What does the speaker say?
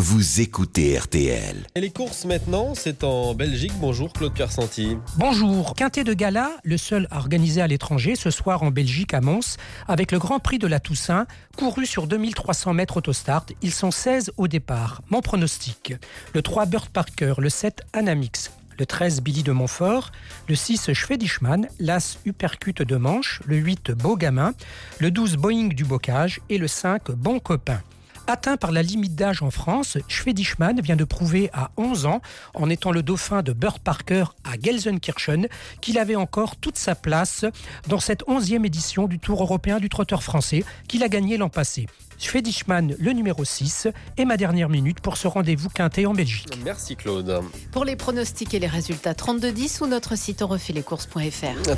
vous écoutez RTL. Et les courses maintenant, c'est en Belgique. Bonjour Claude Pierre-Santi. Bonjour. Quintet de gala, le seul organisé à l'étranger, ce soir en Belgique à Mons, avec le Grand Prix de la Toussaint, couru sur 2300 mètres autostart. Ils sont 16 au départ. Mon pronostic: le 3 Bird Parker, le 7 Anamix, le 13 Billy de Montfort, le 6 Schwedischmann, l'As Uppercut de Manche, le 8 Beau Gamin, le 12 Boeing du Bocage et le 5 Bon Copain. Atteint par la limite d'âge en France, Schwedischmann vient de prouver à 11 ans, en étant le dauphin de Bird Parker à Gelsenkirchen, qu'il avait encore toute sa place dans cette 11e édition du Tour européen du trotteur français qu'il a gagné l'an passé. Schwedischmann, le numéro 6, est ma dernière minute pour ce rendez-vous quintet en Belgique. Merci Claude. Pour les pronostics et les résultats, 32-10 ou notre site onrefaitlescourses.fr.